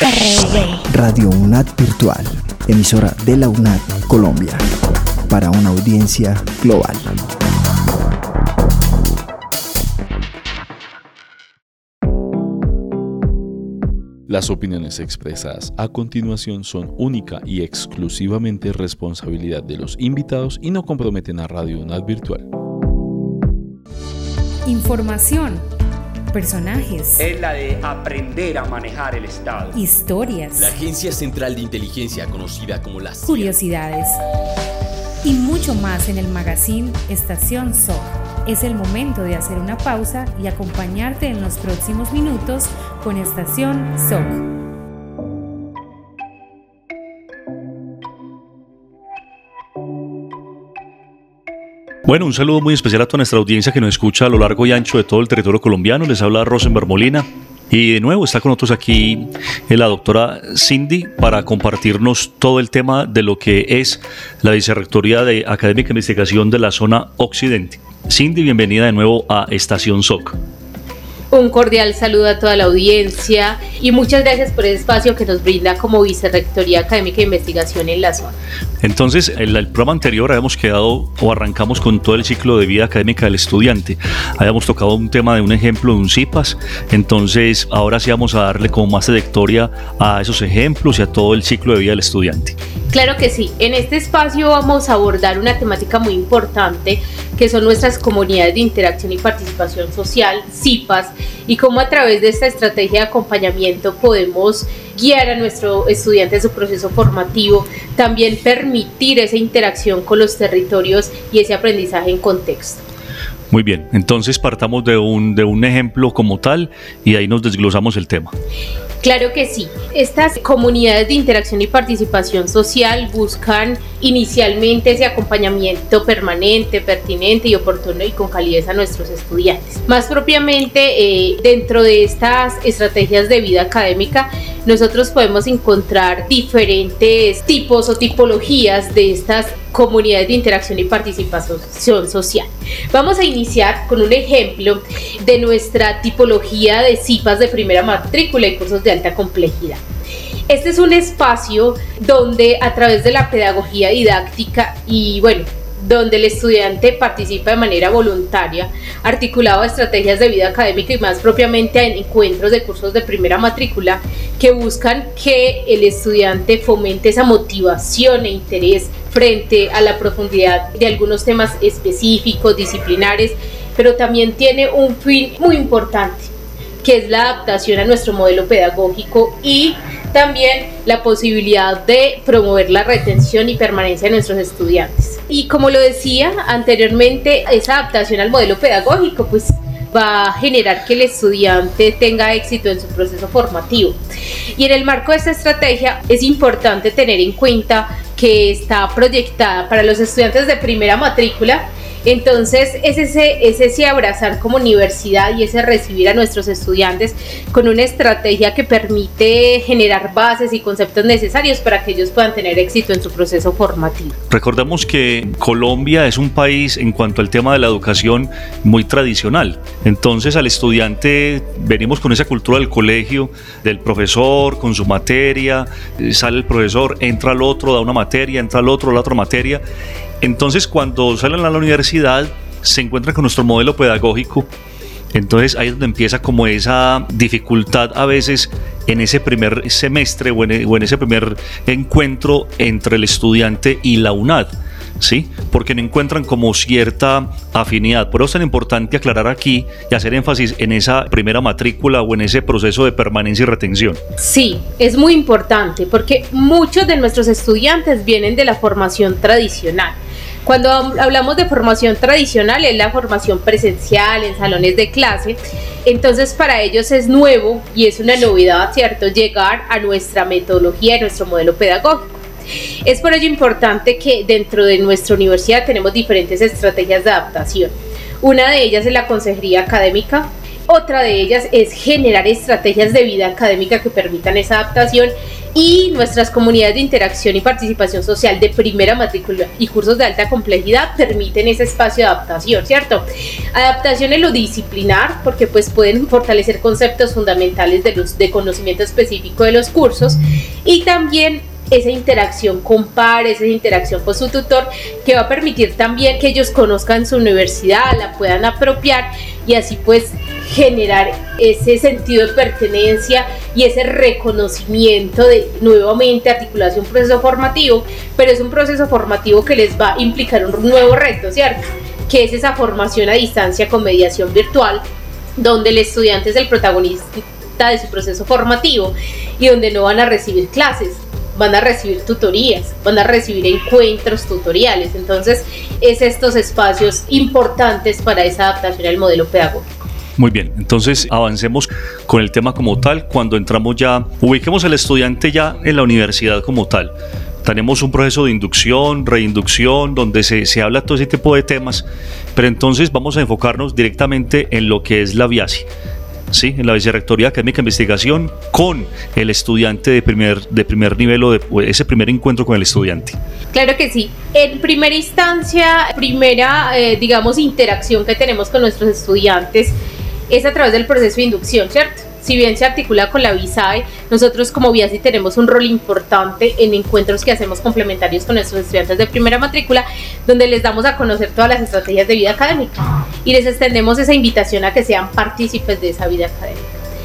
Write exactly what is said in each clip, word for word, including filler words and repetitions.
R V. Radio UNAD Virtual, emisora de la UNAD Colombia, para una audiencia global. Las opiniones expresadas a continuación son única y exclusivamente responsabilidad de los invitados y no comprometen a Radio UNAD Virtual. Información, personajes. Es la de aprender a manejar el Estado. Historias. La Agencia Central de Inteligencia, conocida como la C I A. Curiosidades. Y mucho más en el magazine Estación S O C. Es el momento de hacer una pausa y acompañarte en los próximos minutos con Estación S O C. Bueno, un saludo muy especial a toda nuestra audiencia que nos escucha a lo largo y ancho de todo el territorio colombiano. Les habla Rosenberg Molina. Y de nuevo está con nosotros aquí la doctora Cindy para compartirnos todo el tema de lo que es la Vicerrectoría de Académica de Investigación de la Zona Occidente. Cindy, bienvenida de nuevo a Estación S O C. Un cordial saludo a toda la audiencia y muchas gracias por el espacio que nos brinda como Vicerrectoría Académica de Investigación en la zona. Entonces, en el programa anterior habíamos quedado o arrancamos con todo el ciclo de vida académica del estudiante. Habíamos tocado un tema de un ejemplo de un C I P A S, entonces ahora sí vamos a darle como más trayectoria a esos ejemplos y a todo el ciclo de vida del estudiante. Claro que sí, en este espacio vamos a abordar una temática muy importante que son nuestras comunidades de interacción y participación social, C I P A S, y cómo a través de esta estrategia de acompañamiento podemos guiar a nuestro estudiante en su proceso formativo, también permitir esa interacción con los territorios y ese aprendizaje en contexto. Muy bien, entonces partamos de un, de un ejemplo como tal y ahí nos desglosamos el tema. Claro que sí. Estas comunidades de interacción y participación social buscan inicialmente ese acompañamiento permanente, pertinente y oportuno y con calidez a nuestros estudiantes. Más propiamente, eh, dentro de estas estrategias de vida académica, nosotros podemos encontrar diferentes tipos o tipologías de estas comunidades de interacción y participación social. Vamos a iniciar con un ejemplo de nuestra tipología de C I P A S de primera matrícula y cursos de alta complejidad. Este es un espacio donde a través de la pedagogía didáctica y bueno, donde el estudiante participa de manera voluntaria, articulado a estrategias de vida académica y más propiamente en encuentros de cursos de primera matrícula que buscan que el estudiante fomente esa motivación e interés frente a la profundidad de algunos temas específicos, disciplinares, pero también tiene un fin muy importante, que es la adaptación a nuestro modelo pedagógico y también la posibilidad de promover la retención y permanencia de nuestros estudiantes. Y como lo decía anteriormente, esa adaptación al modelo pedagógico pues va a generar que el estudiante tenga éxito en su proceso formativo. Y en el marco de esta estrategia es importante tener en cuenta que está proyectada para los estudiantes de primera matrícula. Entonces es ese, es ese abrazar como universidad y ese recibir a nuestros estudiantes con una estrategia que permite generar bases y conceptos necesarios para que ellos puedan tener éxito en su proceso formativo. Recordemos que Colombia es un país en cuanto al tema de la educación muy tradicional. Entonces al estudiante venimos con esa cultura del colegio, del profesor, con su materia, sale el profesor, entra al otro, da una materia, entra al otro, da otra materia. Entonces cuando salen a la universidad se encuentran con nuestro modelo pedagógico, entonces ahí es donde empieza como esa dificultad a veces en ese primer semestre o en, o en ese primer encuentro entre el estudiante y la UNAD, ¿sí? Porque no encuentran como cierta afinidad. Por eso es tan importante aclarar aquí y hacer énfasis en esa primera matrícula o en ese proceso de permanencia y retención. Sí, es muy importante porque muchos de nuestros estudiantes vienen de la formación tradicional. Cuando hablamos de formación tradicional es la formación presencial en salones de clase, entonces para ellos es nuevo y es una novedad, ¿cierto?, llegar a nuestra metodología, a nuestro modelo pedagógico. Es por ello importante que dentro de nuestra universidad tenemos diferentes estrategias de adaptación. Una de ellas es la consejería académica, Otra de ellas es generar estrategias de vida académica que permitan esa adaptación, y nuestras comunidades de interacción y participación social de primera matrícula y cursos de alta complejidad permiten ese espacio de adaptación, ¿cierto? Adaptación en lo disciplinar, porque pues pueden fortalecer conceptos fundamentales de, los, de conocimiento específico de los cursos, y también esa interacción con pares, esa interacción con su tutor, que va a permitir también que ellos conozcan su universidad, la puedan apropiar y así pues generar ese sentido de pertenencia y ese reconocimiento de nuevamente articularse un proceso formativo, pero es un proceso formativo que les va a implicar un nuevo reto, ¿cierto? Que es esa formación a distancia con mediación virtual, donde el estudiante es el protagonista de su proceso formativo y donde no van a recibir clases, van a recibir tutorías, van a recibir encuentros tutoriales. Entonces, es estos espacios importantes para esa adaptación al modelo pedagógico. Muy bien, entonces avancemos con el tema como tal. Cuando entramos ya, ubiquemos al estudiante ya en la universidad como tal. Tenemos un proceso de inducción, reinducción, donde se, se habla todo ese tipo de temas, pero entonces vamos a enfocarnos directamente en lo que es la VIASI. Sí, en la Vicerrectoría Académica de Investigación, con el estudiante de primer, de primer nivel o de ese primer encuentro con el estudiante. Claro que sí. En primera instancia, primera, eh, digamos, interacción que tenemos con nuestros estudiantes es a través del proceso de inducción, ¿cierto? Si bien se articula con la VISAE, nosotros como VIASI tenemos un rol importante en encuentros que hacemos complementarios con nuestros estudiantes de primera matrícula, donde les damos a conocer todas las estrategias de vida académica y les extendemos esa invitación a que sean partícipes de esa vida académica.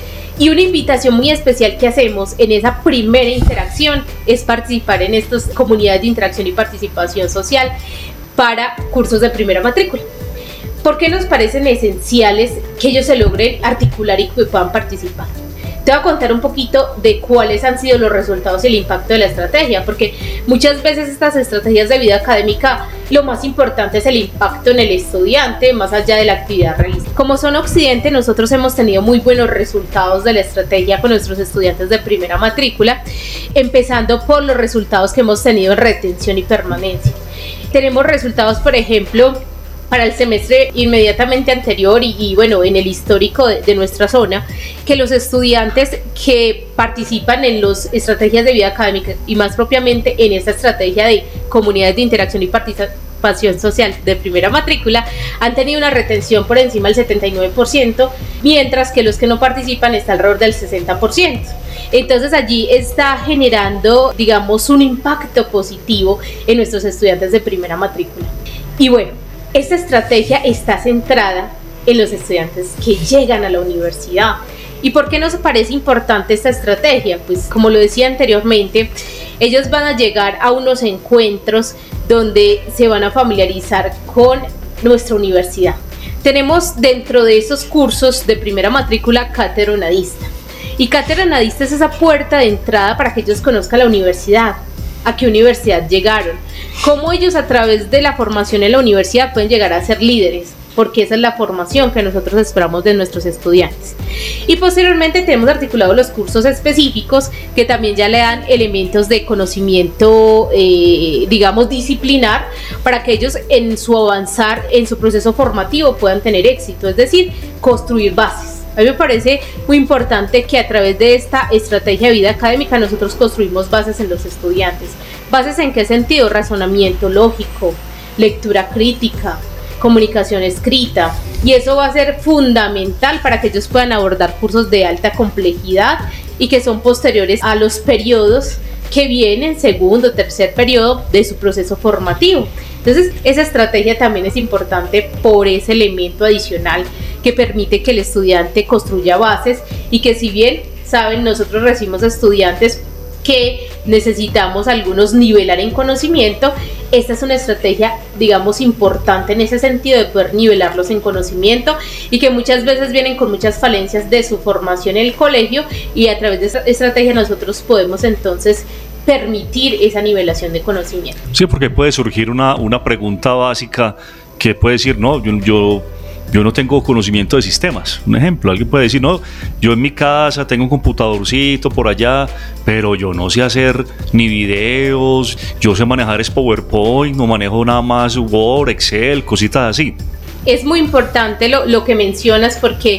Y una invitación muy especial que hacemos en esa primera interacción es participar en estas comunidades de interacción y participación social para cursos de primera matrícula. ¿Por qué nos parecen esenciales que ellos se logren articular y que puedan participar? Te voy a contar un poquito de cuáles han sido los resultados y el impacto de la estrategia, porque muchas veces estas estrategias de vida académica, lo más importante es el impacto en el estudiante, más allá de la actividad realizada. Como Zona Occidente, nosotros hemos tenido muy buenos resultados de la estrategia con nuestros estudiantes de primera matrícula, empezando por los resultados que hemos tenido en retención y permanencia. Tenemos resultados, por ejemplo, para el semestre inmediatamente anterior y, y bueno, en el histórico de, de nuestra zona, que los estudiantes que participan en las estrategias de vida académica y más propiamente en esta estrategia de comunidades de interacción y participación social de primera matrícula han tenido una retención por encima del setenta y nueve por ciento, mientras que los que no participan está alrededor del sesenta por ciento. Entonces allí está generando, digamos, un impacto positivo en nuestros estudiantes de primera matrícula. Y bueno, esta estrategia está centrada en los estudiantes que llegan a la universidad. ¿Y por qué nos parece importante esta estrategia? Pues como lo decía anteriormente, ellos van a llegar a unos encuentros donde se van a familiarizar con nuestra universidad. Tenemos dentro de esos cursos de primera matrícula Cátedra Unadista. Y Cátedra Unadista es esa puerta de entrada para que ellos conozcan la universidad. ¿A qué universidad llegaron? Cómo ellos a través de la formación en la universidad pueden llegar a ser líderes, porque esa es la formación que nosotros esperamos de nuestros estudiantes. Y posteriormente tenemos articulados los cursos específicos que también ya le dan elementos de conocimiento, eh, digamos, disciplinar, para que ellos en su avanzar, en su proceso formativo puedan tener éxito, es decir, construir bases. A mí me parece muy importante que a través de esta estrategia de vida académica nosotros construimos bases en los estudiantes. ¿Bases en qué sentido? Razonamiento lógico, lectura crítica, comunicación escrita, y eso va a ser fundamental para que ellos puedan abordar cursos de alta complejidad y que son posteriores a los periodos que vienen, segundo o tercer periodo de su proceso formativo. Entonces, esa estrategia también es importante por ese elemento adicional que permite que el estudiante construya bases y que, si bien saben, nosotros recibimos estudiantes que necesitamos algunos nivelar en conocimiento, esta es una estrategia, digamos, importante en ese sentido de poder nivelarlos en conocimiento y que muchas veces vienen con muchas falencias de su formación en el colegio, y a través de esta estrategia nosotros podemos entonces permitir esa nivelación de conocimiento. Sí, porque puede surgir una, una pregunta básica que puede decir, no, yo, yo, yo no tengo conocimiento de sistemas. Un ejemplo, alguien puede decir, no, yo en mi casa tengo un computadorcito por allá, pero yo no sé hacer ni videos, yo sé manejar es PowerPoint, no manejo nada más Word, Excel, cositas así. Es muy importante lo, lo que mencionas, porque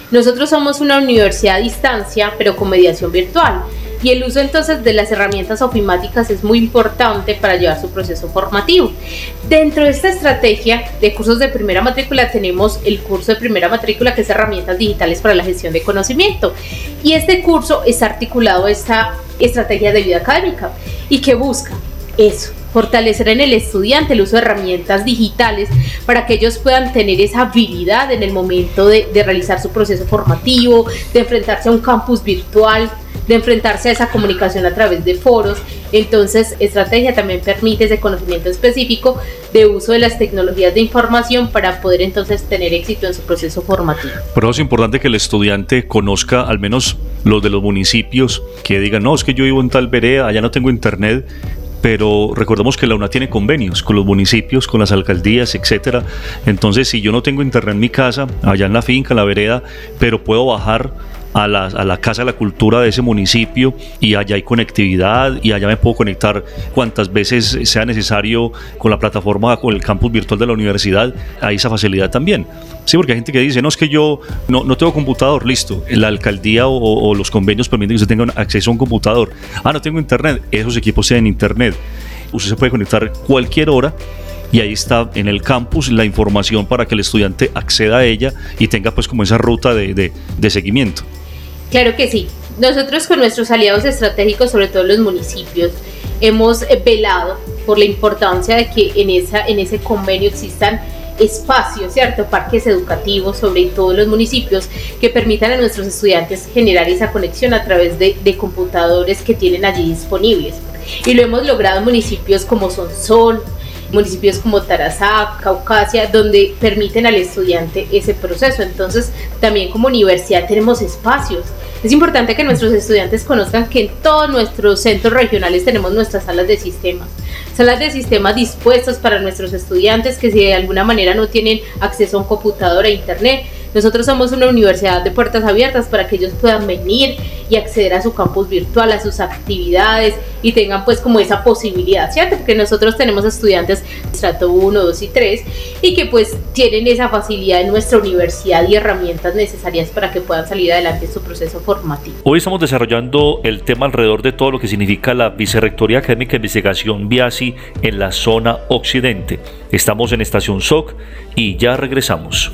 Nosotros somos una universidad a distancia, pero con mediación virtual. Y el uso entonces de las herramientas ofimáticas es muy importante para llevar su proceso formativo. Dentro de esta estrategia de cursos de primera matrícula tenemos el curso de primera matrícula, que es herramientas digitales para la gestión de conocimiento. Y este curso está articulado a esta estrategia de vida académica. ¿Y qué busca? Eso, fortalecer en el estudiante el uso de herramientas digitales para que ellos puedan tener esa habilidad en el momento de, de realizar su proceso formativo, de enfrentarse a un campus virtual, de enfrentarse a esa comunicación a través de foros. Entonces, estrategia también permite ese conocimiento específico de uso de las tecnologías de información para poder entonces tener éxito en su proceso formativo. Por eso es importante que el estudiante conozca al menos los de los municipios, que digan, no, es que yo vivo en tal vereda, allá no tengo internet, pero recordemos que la UNA tiene convenios con los municipios, con las alcaldías, etcétera. Entonces, si yo no tengo internet en mi casa, allá en la finca, en la vereda, pero puedo bajar a la, a la Casa de la Cultura de ese municipio y allá hay conectividad y allá me puedo conectar cuantas veces sea necesario con la plataforma, con el campus virtual de la universidad, hay esa facilidad también. Sí, porque hay gente que dice, no, es que yo no, no tengo computador, listo, la alcaldía o, o los convenios permiten que usted tenga acceso a un computador. Ah, no tengo internet, esos equipos tienen internet. Usted se puede conectar cualquier hora y ahí está en el campus la información para que el estudiante acceda a ella y tenga pues como esa ruta de, de, de seguimiento. Claro que sí. Nosotros con nuestros aliados estratégicos, sobre todo los municipios, hemos velado por la importancia de que en, esa, en ese convenio existan espacios, ¿cierto? Parques educativos, sobre todo en los municipios, que permitan a nuestros estudiantes generar esa conexión a través de, de computadores que tienen allí disponibles. Y lo hemos logrado en municipios como Sonsón, municipios como Tarazá, Caucasia, donde permiten al estudiante ese proceso. Entonces, también como universidad tenemos espacios. Es importante que nuestros estudiantes conozcan que en todos nuestros centros regionales tenemos nuestras salas de sistemas. Salas de sistemas dispuestas para nuestros estudiantes que si de alguna manera no tienen acceso a un computador e internet, nosotros somos una universidad de puertas abiertas para que ellos puedan venir y acceder a su campus virtual, a sus actividades y tengan pues como esa posibilidad, ¿cierto? Porque nosotros tenemos estudiantes de estrato uno, dos y tres y que pues tienen esa facilidad en nuestra universidad y herramientas necesarias para que puedan salir adelante en su proceso formativo. Hoy estamos desarrollando el tema alrededor de todo lo que significa la Vicerrectoría Académica de Investigación VIASI en la zona occidente. Estamos en Estación S O C y ya regresamos.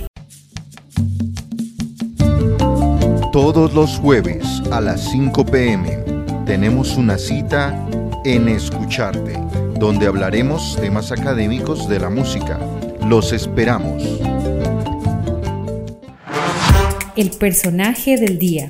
Todos los jueves a las cinco p m tenemos una cita en Escucharte, donde hablaremos temas académicos de la música. Los esperamos. El personaje del día.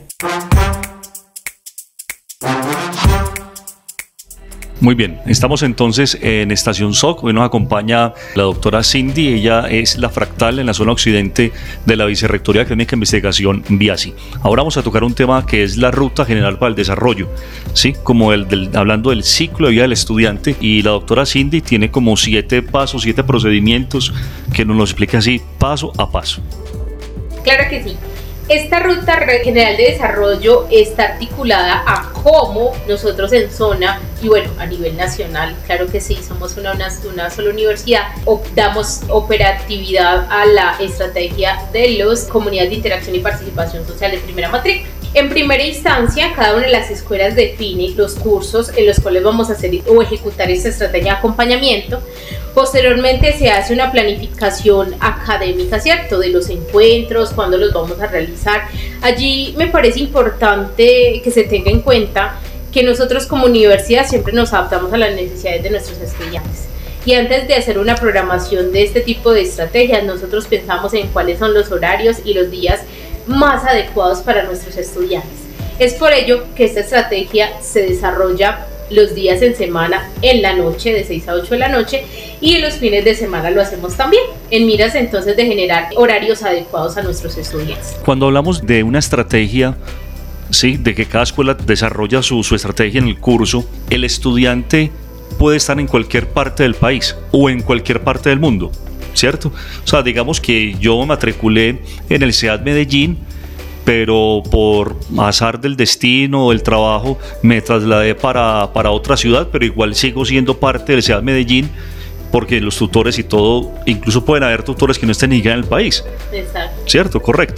Muy bien, estamos entonces en Estación S O C. Hoy nos acompaña la doctora Cindy. Ella es la fractal en la zona occidente de la Vicerrectoría Académica de Investigación VIASI. Ahora vamos a tocar un tema que es la Ruta General para el Desarrollo, ¿sí? Como el del, hablando del ciclo de vida del estudiante, y la doctora Cindy tiene como siete pasos, siete procedimientos que nos lo explica así paso a paso. Claro que sí. Esta Ruta General de Desarrollo está articulada a cómo nosotros en zona y bueno, a nivel nacional, claro que sí, somos una, una, una sola universidad, op, damos operatividad a la estrategia de las comunidades de interacción y participación social de primera matrícula. En primera instancia, cada una de las escuelas define los cursos en los cuales vamos a hacer o ejecutar esta estrategia de acompañamiento. Posteriormente se hace una planificación académica, ¿cierto? De los encuentros, cuándo los vamos a realizar. Allí me parece importante que se tenga en cuenta que nosotros como universidad siempre nos adaptamos a las necesidades de nuestros estudiantes. Y antes de hacer una programación de este tipo de estrategias, nosotros pensamos en cuáles son los horarios y los días más adecuados para nuestros estudiantes. Es por ello que esta estrategia se desarrolla los días en semana en la noche, de seis a ocho de la noche, y en los fines de semana lo hacemos también, en miras entonces de generar horarios adecuados a nuestros estudiantes. Cuando hablamos de una estrategia, sí, de que cada escuela desarrolla su, su estrategia en el curso, el estudiante puede estar en cualquier parte del país o en cualquier parte del mundo, ¿cierto? O sea, digamos que yo me matriculé en el C E A D Medellín, pero por azar del destino o del trabajo me trasladé para, para otra ciudad, pero igual sigo siendo parte del C E A D Medellín, porque los tutores y todo, incluso pueden haber tutores que no estén ni siquiera en el país. Exacto. ¿Cierto? Correcto.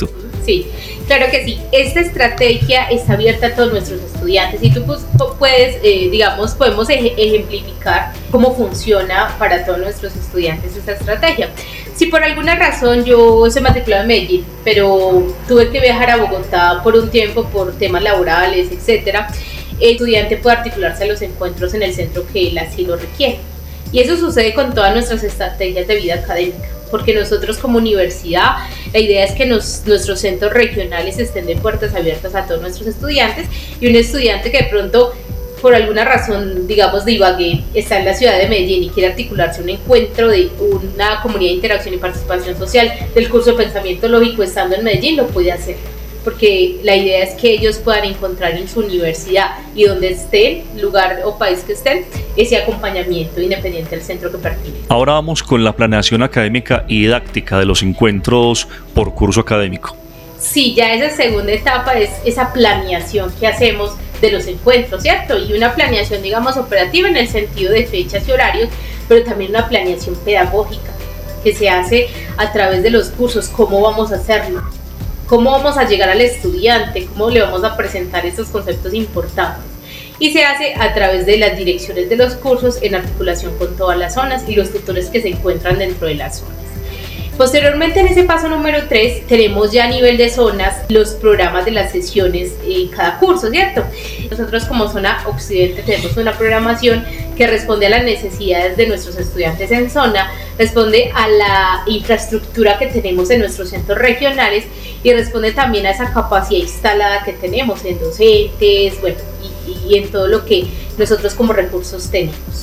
Sí, claro que sí. Esta estrategia está abierta a todos nuestros estudiantes y tú pues, puedes, eh, digamos, podemos ej- ejemplificar cómo funciona para todos nuestros estudiantes esta estrategia. Si por alguna razón yo soy matriculada en Medellín, pero tuve que viajar a Bogotá por un tiempo por temas laborales, etcétera, el estudiante puede articularse a los encuentros en el centro que él así lo requiere. Y eso sucede con todas nuestras estrategias de vida académica, porque nosotros como universidad, la idea es que nos, nuestros centros regionales estén de puertas abiertas a todos nuestros estudiantes, y un estudiante que de pronto, por alguna razón, digamos, de Ibagué, está en la ciudad de Medellín y quiere articularse a un encuentro de una comunidad de interacción y participación social del curso de pensamiento lógico estando en Medellín, lo puede hacer. Porque la idea es que ellos puedan encontrar en su universidad y donde estén, lugar o país que estén, ese acompañamiento independiente del centro que pertenece. Ahora vamos con la planeación académica y didáctica de los encuentros por curso académico. Sí, ya esa segunda etapa es esa planeación que hacemos de los encuentros, ¿cierto? Y una planeación, digamos, operativa en el sentido de fechas y horarios, pero también una planeación pedagógica que se hace a través de los cursos, cómo vamos a hacerlo. ¿Cómo vamos a llegar al estudiante? ¿Cómo le vamos a presentar estos conceptos importantes? Y se hace a través de las direcciones de los cursos en articulación con todas las zonas y los tutores que se encuentran dentro de las zonas. Posteriormente, en ese paso número tres, tenemos ya a nivel de zonas los programas de las sesiones en cada curso, ¿cierto? Nosotros como zona occidente tenemos una programación que responde a las necesidades de nuestros estudiantes en zona, responde a la infraestructura que tenemos en nuestros centros regionales y responde también a esa capacidad instalada que tenemos en docentes, bueno, y, y en todo lo que nosotros como recursos tenemos.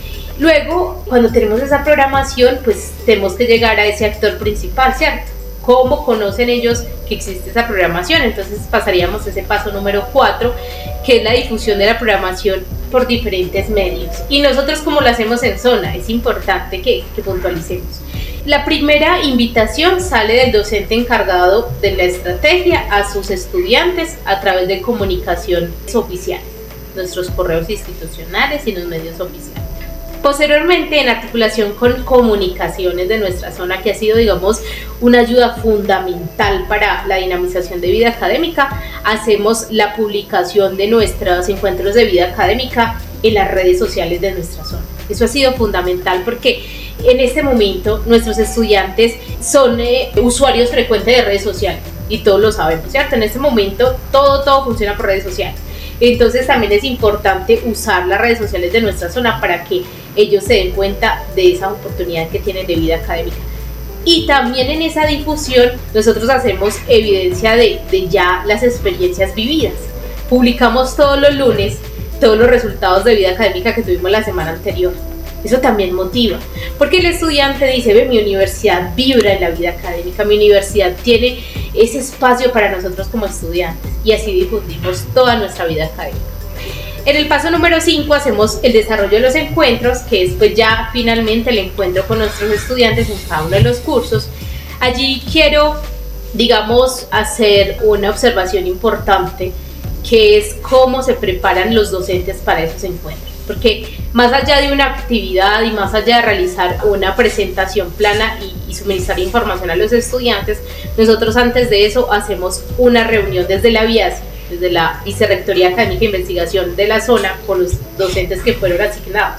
Luego, cuando tenemos esa programación, pues tenemos que llegar a ese actor principal, ¿cierto? ¿Cómo conocen ellos que existe esa programación? Entonces pasaríamos a ese paso número cuatro, que es la difusión de la programación por diferentes medios. Y nosotros, ¿cómo lo hacemos en zona? Es importante que, que puntualicemos. La primera invitación sale del docente encargado de la estrategia a sus estudiantes a través de comunicaciones oficiales, nuestros correos institucionales y los medios oficiales. Posteriormente, en articulación con comunicaciones de nuestra zona, que ha sido, digamos, una ayuda fundamental para la dinamización de vida académica, hacemos la publicación de nuestros encuentros de vida académica en las redes sociales de nuestra zona. Eso ha sido fundamental porque en este momento nuestros estudiantes son eh, usuarios frecuentes de redes sociales y todos lo sabemos, ¿cierto? En este momento todo, todo funciona por redes sociales. Entonces también es importante usar las redes sociales de nuestra zona para que ellos se den cuenta de esa oportunidad que tienen de vida académica. Y también en esa difusión nosotros hacemos evidencia de, de ya las experiencias vividas. Publicamos todos los lunes todos los resultados de vida académica que tuvimos la semana anterior. Eso también motiva, porque el estudiante dice, ve, mi universidad vibra en la vida académica, mi universidad tiene ese espacio para nosotros como estudiantes, y así difundimos toda nuestra vida académica. En el paso número cinco hacemos el desarrollo de los encuentros, que es pues ya finalmente el encuentro con nuestros estudiantes en cada uno de los cursos. Allí quiero, digamos, hacer una observación importante, que es cómo se preparan los docentes para esos encuentros. Porque más allá de una actividad y más allá de realizar una presentación plana y, y suministrar información a los estudiantes, nosotros antes de eso hacemos una reunión desde la VIASI, desde la Vicerrectoría Académica de Investigación de la zona, con los docentes que fueron asignados.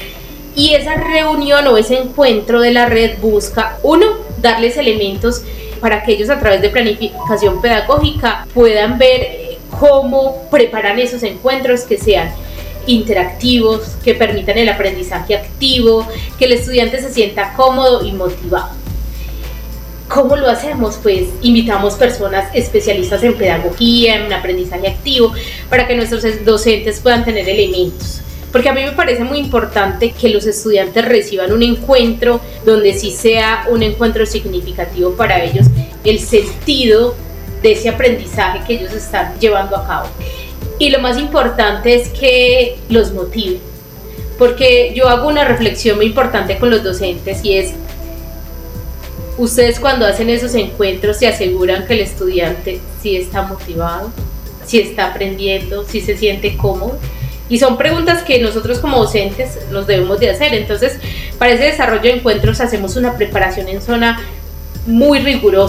Y esa reunión o ese encuentro de la red busca, uno, darles elementos para que ellos a través de planificación pedagógica puedan ver cómo preparan esos encuentros que sean interactivos, que permitan el aprendizaje activo, que el estudiante se sienta cómodo y motivado. ¿Cómo lo hacemos? Pues invitamos personas especialistas en pedagogía, en aprendizaje activo, para que nuestros docentes puedan tener elementos. Porque a mí me parece muy importante que los estudiantes reciban un encuentro donde sí sea un encuentro significativo para ellos, el sentido de ese aprendizaje que ellos están llevando a cabo. Y lo más importante es que los motive, porque yo hago una reflexión muy importante con los docentes y es, ustedes cuando hacen esos encuentros se aseguran que el estudiante sí está motivado, sí está aprendiendo, sí se siente cómodo. Y son preguntas que nosotros como docentes nos debemos de hacer. Entonces, para ese desarrollo de encuentros hacemos una preparación en zona muy rigurosa,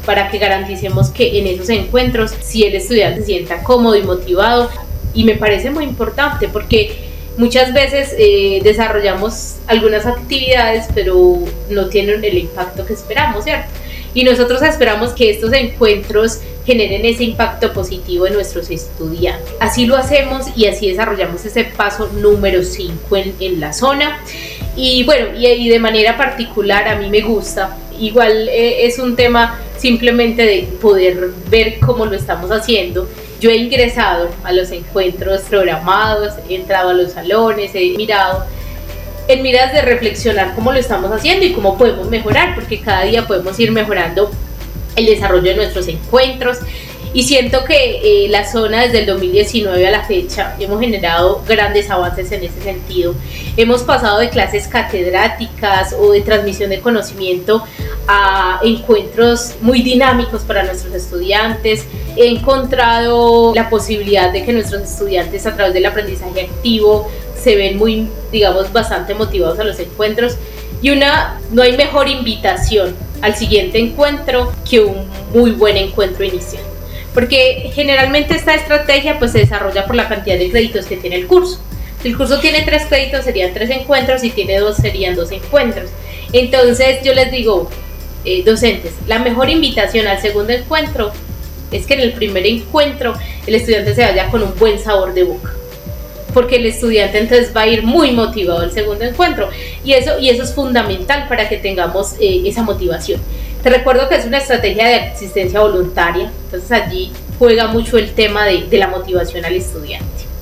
para que garanticemos que en esos encuentros si el estudiante se sienta cómodo y motivado. Y me parece muy importante porque muchas veces eh, desarrollamos algunas actividades pero no tienen el impacto que esperamos, ¿cierto? Y nosotros esperamos que estos encuentros generen ese impacto positivo en nuestros estudiantes. Así lo hacemos y así desarrollamos ese paso número cinco en, en la zona. Y bueno, y, y de manera particular a mí me gusta, igual eh, es un tema simplemente de poder ver cómo lo estamos haciendo. Yo he ingresado a los encuentros programados, he entrado a los salones, he mirado en miras de reflexionar cómo lo estamos haciendo y cómo podemos mejorar, porque cada día podemos ir mejorando el desarrollo de nuestros encuentros. Y siento que eh, la zona desde el dos mil diecinueve a la fecha hemos generado grandes avances en ese sentido. Hemos pasado de clases catedráticas o de transmisión de conocimiento a encuentros muy dinámicos para nuestros estudiantes. He encontrado la posibilidad de que nuestros estudiantes a través del aprendizaje activo se ven muy, digamos, bastante motivados a los encuentros. Y una, no hay mejor invitación al siguiente encuentro que un muy buen encuentro inicial. Porque generalmente esta estrategia pues se desarrolla por la cantidad de créditos que tiene el curso. Si el curso tiene tres créditos serían tres encuentros, si tiene dos serían dos encuentros. Entonces yo les digo, eh, docentes, la mejor invitación al segundo encuentro es que en el primer encuentro el estudiante se vaya con un buen sabor de boca. Porque el estudiante entonces va a ir muy motivado al segundo encuentro y eso, y eso es fundamental para que tengamos eh, esa motivación. Te recuerdo que es una estrategia de asistencia voluntaria, entonces allí juega mucho el tema de, de la motivación al estudiante.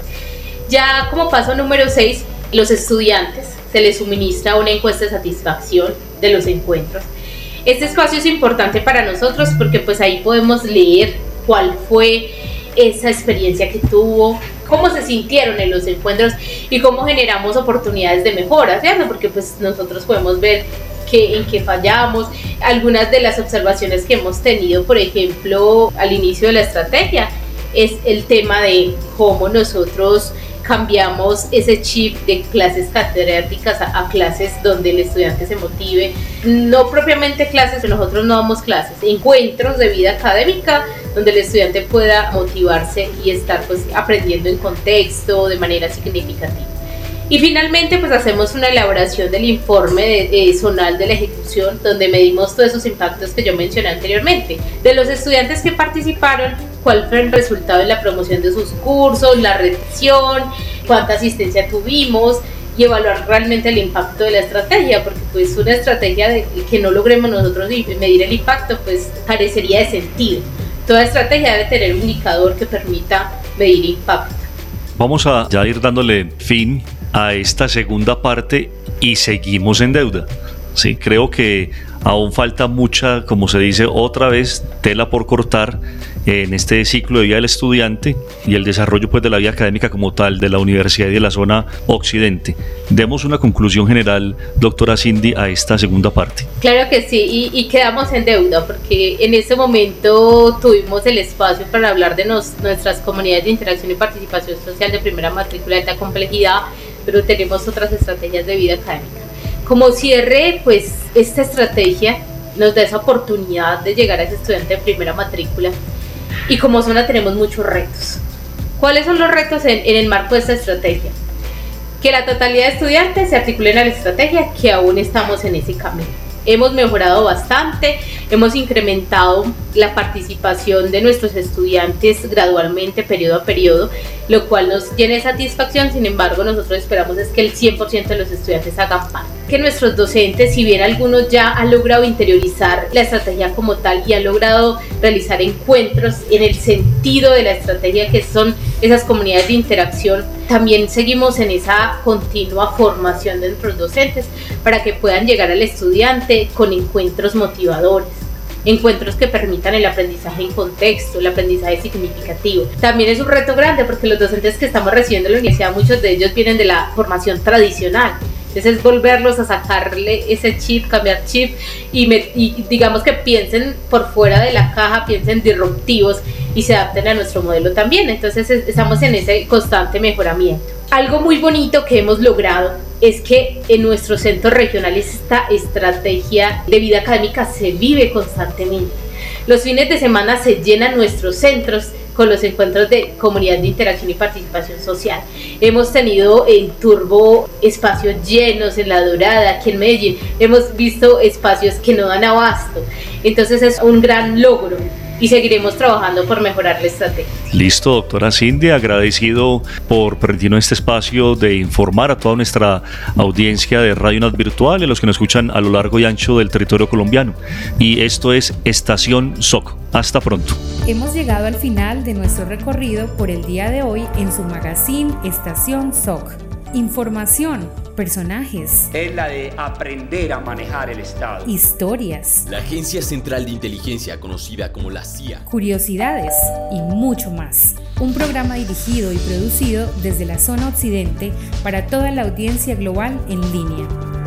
Ya como paso número seis, los estudiantes se les suministra una encuesta de satisfacción de los encuentros. Este espacio es importante para nosotros porque pues ahí podemos leer cuál fue esa experiencia que tuvo, cómo se sintieron en los encuentros y cómo generamos oportunidades de mejora, ¿cierto? Porque pues nosotros podemos ver que, en qué fallamos. Algunas de las observaciones que hemos tenido, por ejemplo, al inicio de la estrategia, es el tema de cómo nosotros cambiamos ese chip de clases catedráticas a, a clases donde el estudiante se motive. No propiamente clases, nosotros no damos clases, encuentros de vida académica donde el estudiante pueda motivarse y estar pues aprendiendo en contexto de manera significativa. Y finalmente pues hacemos una elaboración del informe de, eh, zonal de la ejecución donde medimos todos esos impactos que yo mencioné anteriormente, de los estudiantes que participaron, cuál fue el resultado de la promoción de sus cursos, la retención, cuánta asistencia tuvimos y evaluar realmente el impacto de la estrategia, porque pues una estrategia de, que no logremos nosotros medir el impacto pues carecería de sentido. Toda estrategia debe tener un indicador que permita medir impacto. Vamos a ya ir dándole fin a esta segunda parte y seguimos en deuda. Sí, creo que aún falta mucha, como se dice otra vez, tela por cortar en este ciclo de vida del estudiante y el desarrollo pues de la vida académica como tal de la universidad y de la zona occidente. Demos una conclusión general, doctora Cindy, a esta segunda parte. Claro que sí, y, y quedamos en deuda porque en ese momento tuvimos el espacio para hablar de nos, nuestras comunidades de interacción y participación social de primera matrícula de alta complejidad, pero tenemos otras estrategias de vida académica. Como cierre, pues esta estrategia nos da esa oportunidad de llegar a ese estudiante de primera matrícula y como zona tenemos muchos retos. ¿Cuáles son los retos en, en el marco de esta estrategia? Que la totalidad de estudiantes se articulen a la estrategia, que aún estamos en ese camino. Hemos mejorado bastante, hemos incrementado la participación de nuestros estudiantes gradualmente, periodo a periodo, lo cual nos llena de satisfacción. Sin embargo, nosotros esperamos es que el cien por ciento de los estudiantes hagan parte. Que nuestros docentes, si bien algunos ya han logrado interiorizar la estrategia como tal y han logrado realizar encuentros en el sentido de la estrategia, que son esas comunidades de interacción, también seguimos en esa continua formación de nuestros docentes para que puedan llegar al estudiante con encuentros motivadores, encuentros que permitan el aprendizaje en contexto, el aprendizaje significativo. También es un reto grande porque los docentes que estamos recibiendo en la universidad, muchos de ellos vienen de la formación tradicional. Entonces es volverlos a sacarle ese chip, cambiar chip y, me, y digamos que piensen por fuera de la caja, piensen disruptivos y se adapten a nuestro modelo también. Entonces es, estamos en ese constante mejoramiento. Algo muy bonito que hemos logrado es que en nuestros centros regionales esta estrategia de vida académica se vive constantemente. Los fines de semana se llenan nuestros centros con los encuentros de comunidad de interacción y participación social. Hemos tenido en Turbo espacios llenos, en La Dorada, aquí en Medellín, hemos visto espacios que no dan abasto. Entonces es un gran logro y seguiremos trabajando por mejorar la estrategia. Listo, doctora Cindy, agradecido por permitirnos este espacio de informar a toda nuestra audiencia de Radio UNAD Virtual y a los que nos escuchan a lo largo y ancho del territorio colombiano. Y esto es Estación S O C. Hasta pronto. Hemos llegado al final de nuestro recorrido por el día de hoy en su magazine Estación S O C. Información, personajes, Es la de aprender a manejar el Estado. historias, La Agencia Central de Inteligencia, conocida como la C I A. curiosidades y mucho más. Un programa dirigido y producido desde la zona occidente para toda la audiencia global en línea.